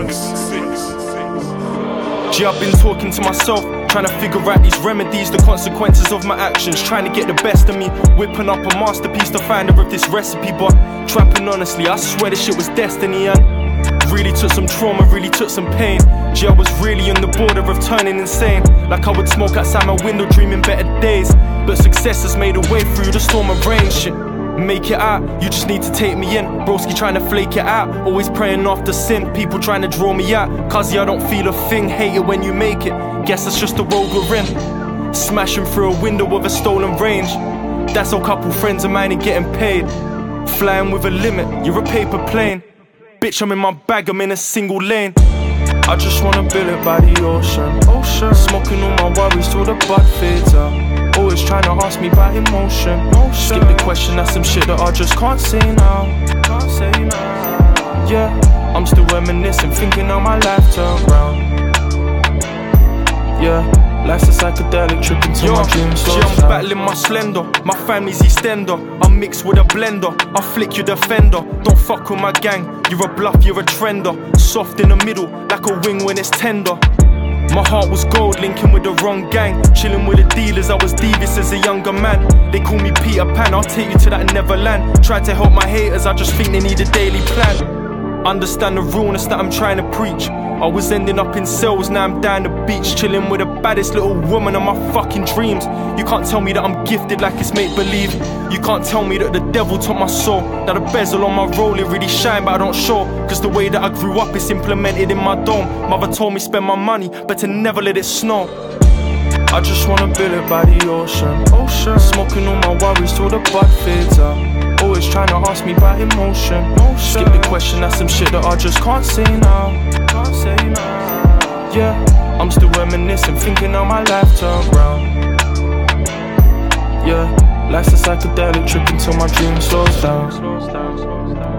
Gee, I've been talking to myself, trying to figure out these remedies, the consequences of my actions, trying to get the best of me, whipping up a masterpiece to find her of this recipe, but trapping honestly, I swear this shit was destiny, and really took some trauma, really took some pain. Gee, I was really on the border of turning insane, like I would smoke outside my window dreaming better days, but success has made a way through the storm of rain. Shit, make it out, you just need to take me in. Broski trying to flake it out, always praying after sin. People trying to draw me out, cause I don't feel a thing. Hate it when you make it, guess that's just the world we're in. Smashing through a window with a stolen range, that's a couple friends of mine ain't getting paid. Flying with a limit, you're a paper plane. Bitch, I'm in my bag, I'm in a single lane. I just wanna build it by the ocean. Smoking all my worries till the bud fades out. Always trying to ask me about emotion. Skip the question, that's some shit that I just can't say now. Yeah, I'm still reminiscing, thinking how my life turned round. Yeah, life's a psychedelic trip into my dreams. I'm battling my slender, my family's Eastender. I'm mixed with a blender, I'll flick you defender. Don't fuck with my gang, you're a bluff, you're a trender. Soft in the middle, like a wing when it's tender. My heart was gold, linking with the wrong gang. Chilling with the dealers, I was devious as a younger man. They call me Peter Pan, I'll take you to that Neverland. Tried to help my haters, I just think they need a daily plan. Understand the realness that I'm trying to preach. I was ending up in cells, now I'm down the beach, chilling with the baddest little woman of my fucking dreams. You can't tell me that I'm gifted like it's make-believe. You can't tell me that the devil took my soul. Now the bezel on my roll, it really shine, but I don't show. Cause the way that I grew up is implemented in my dome. Mother told me spend my money, but to never let it snow. I just wanna build it by the ocean. Smoking all my worries till the bud fades out. Always trying to ask me about emotion. Skip the question, that's some shit that I just can't say now. Yeah, I'm still reminiscing, thinking how my life turned round. Yeah, life's a psychedelic trip until my dream slows down.